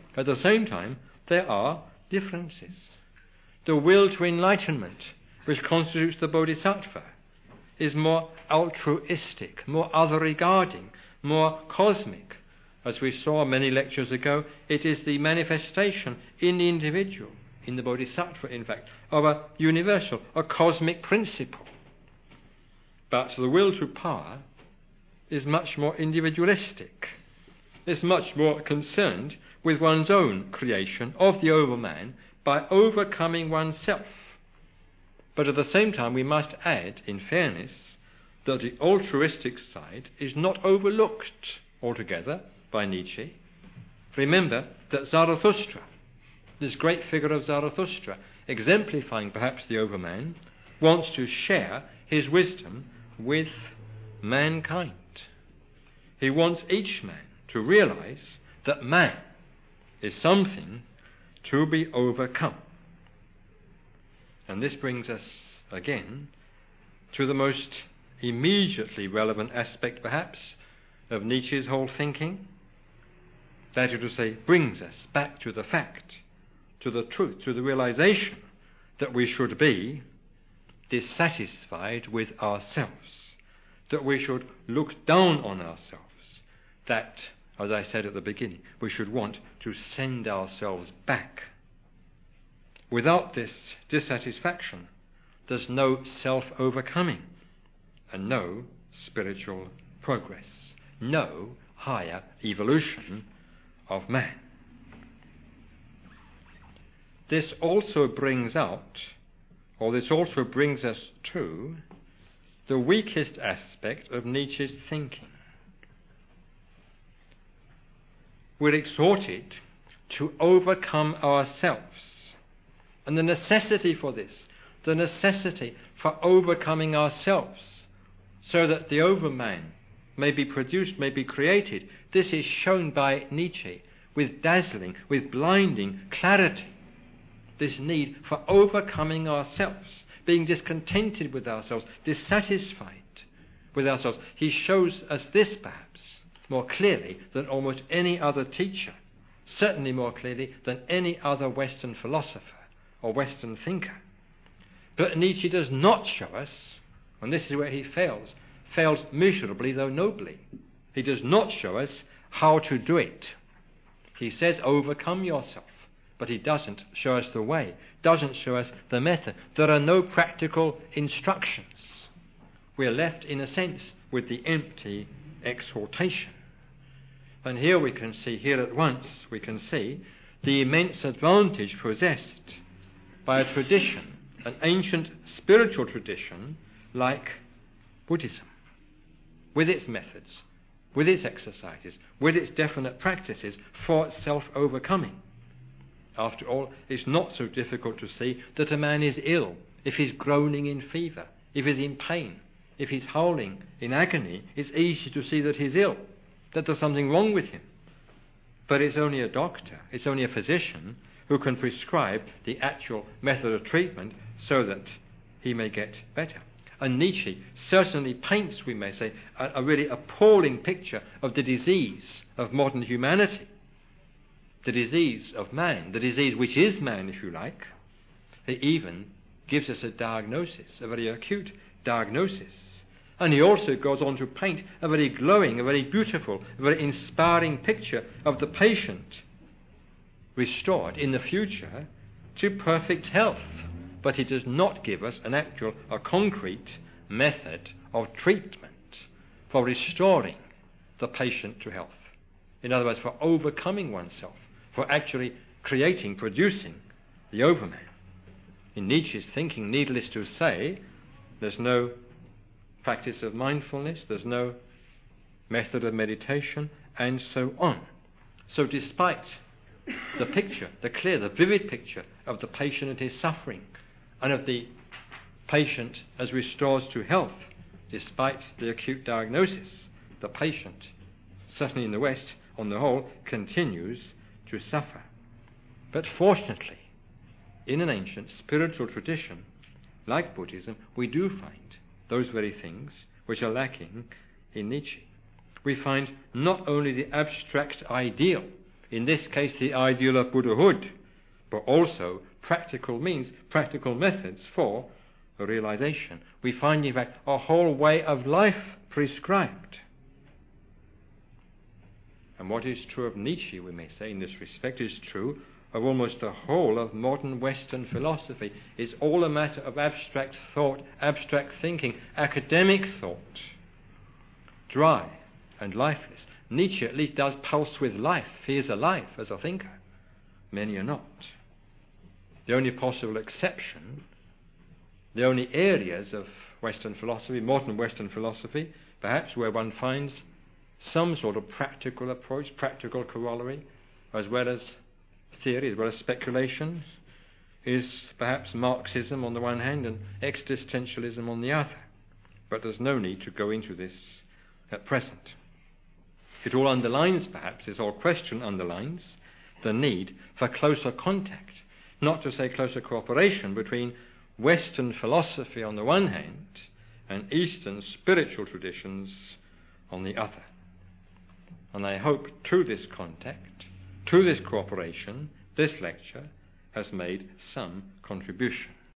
At the same time, there are differences. The will to enlightenment, which constitutes the bodhisattva, is more altruistic, more other-regarding, more cosmic. As we saw many lectures ago, it is the manifestation in the individual, in the bodhisattva, in fact, of a universal, a cosmic principle. But the will to power is much more individualistic. It's much more concerned with one's own creation of the overman by overcoming oneself. But at the same time, we must add, in fairness, that the altruistic side is not overlooked altogether by Nietzsche. Remember that Zarathustra, this great figure of Zarathustra, exemplifying perhaps the overman, wants to share his wisdom with mankind. He wants each man to realize that man is something to be overcome. And this brings us again to the most immediately relevant aspect, perhaps, of Nietzsche's whole thinking. That is to say, brings us back to the fact, to the truth, to the realization that we should be dissatisfied with ourselves, that we should look down on ourselves, that, as I said at the beginning, we should want to send ourselves back. Without this dissatisfaction, there's no self-overcoming and no spiritual progress, no higher evolution of man. This also brings out, or this also brings us to, the weakest aspect of Nietzsche's thinking. We're exhorted to overcome ourselves, and the necessity for this, the necessity for overcoming ourselves, so that the overman may be produced, may be created. This is shown by Nietzsche with dazzling, with blinding clarity. This need for overcoming ourselves, being discontented with ourselves, dissatisfied with ourselves. He shows us this perhaps more clearly than almost any other teacher, certainly more clearly than any other Western philosopher or Western thinker. But Nietzsche does not show us, and this is where he fails miserably though nobly. He does not show us how to do it. He says overcome yourself, but he doesn't show us the way, doesn't show us the method. There are no practical instructions. We are left, in a sense, with the empty exhortation. And here we can see, here at once, we can see the immense advantage possessed by a tradition, an ancient spiritual tradition like Buddhism, with its methods, with its exercises, with its definite practices for self-overcoming. After all, it's not so difficult to see that a man is ill if he's groaning in fever, if he's in pain, if he's howling in agony. It's easy to see that he's ill, that there's something wrong with him. But it's only a doctor, it's only a physician who can prescribe the actual method of treatment so that he may get better. And Nietzsche certainly paints, we may say, a really appalling picture of the disease of modern humanity, the disease of man, the disease which is man, if you like. He even gives us a diagnosis, a very acute diagnosis. And he also goes on to paint a very glowing, a very beautiful, a very inspiring picture of the patient restored in the future to perfect health. But he does not give us an actual, a concrete method of treatment for restoring the patient to health. In other words, for overcoming oneself, for actually creating, producing the overman. In Nietzsche's thinking, needless to say, there's no practice of mindfulness, there's no method of meditation, and so on. So despite the picture, the clear, the vivid picture of the patient and his suffering, and of the patient as restores to health, despite the acute diagnosis, the patient, certainly in the West, on the whole, continues to suffer. But fortunately, in an ancient spiritual tradition like Buddhism, we do find those very things which are lacking in Nietzsche. We find not only the abstract ideal in this case the ideal of Buddhahood, but also practical means, practical methods for a realization. We find, in fact, a whole way of life prescribed. And what is true of Nietzsche, we may say, in this respect, is true of almost the whole of modern Western philosophy. It's all a matter of abstract thought, abstract thinking, academic thought, dry and lifeless. Nietzsche at least does pulse with life. He is alive as a thinker. Many are not. The only possible exception, the only areas of Western philosophy, modern Western philosophy, perhaps where one finds some sort of practical approach, practical corollary, as well as theory, as well as speculations, is perhaps Marxism on the one hand and existentialism on the other. But there's no need to go into this at present. It all underlines, perhaps, this whole question underlines the need for closer contact, not to say closer cooperation, between Western philosophy on the one hand and Eastern spiritual traditions on the other. And I hope through this contact, through this cooperation, this lecture has made some contribution.